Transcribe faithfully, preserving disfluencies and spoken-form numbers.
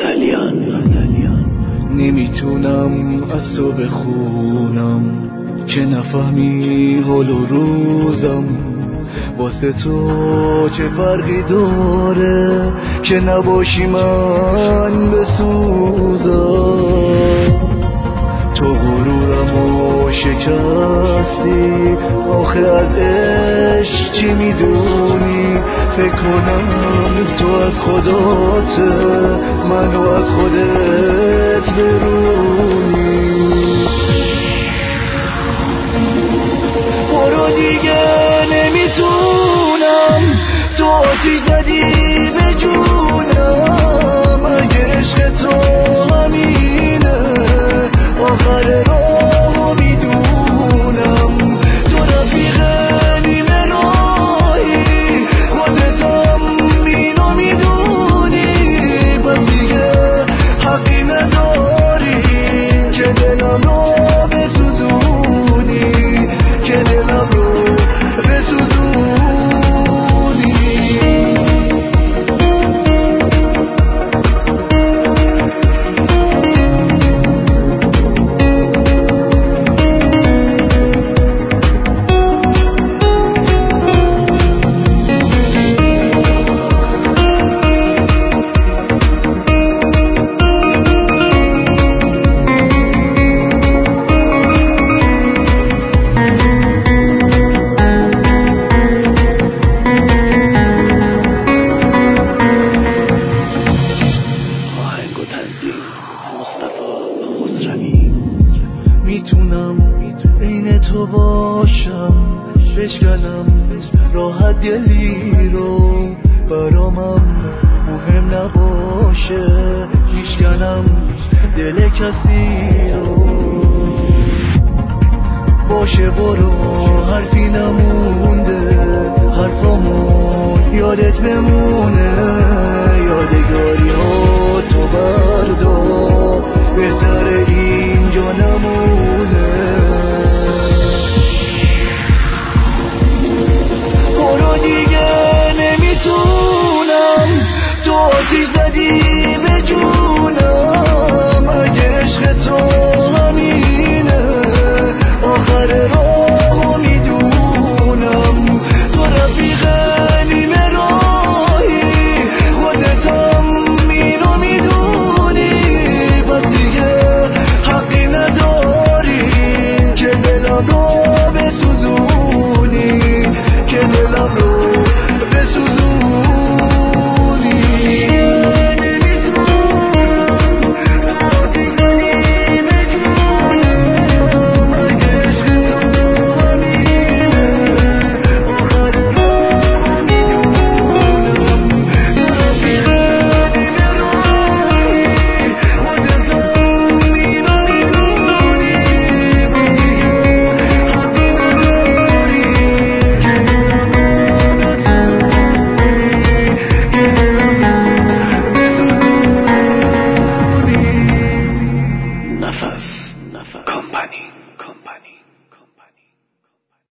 نمیتونم از تو بخونم که نفهمی حال و روزم، واسه تو چه فرقی داره که نباشی من بسوزم. تو غرورمو شکستی، آخه از عشق چی میدونی؟ فکر کنم تو از خدات منو از خودت برونی. برو دیگه نمیتونم، تو آتیش زدی به جونم. اگه عشق تو همینه آخر راهو میدونم. تو رفیق نیمه راهی، خودتم اینو میدونی. پس دیگه حقی نداری که دلم رو بسوزونی، که دلم رو بسوزونی. میتونم عین تو باشم، بشکنم راحت دلی رو، برامم مهم نباشه میشکنم دل کسی رو. باشه برو حرفی نمونده، حرفامون یادت بمونه. یادگاری ها تو بردار، بهتره اینجا نمونه. برو دیگه نمیتونم، تو آتیش زدی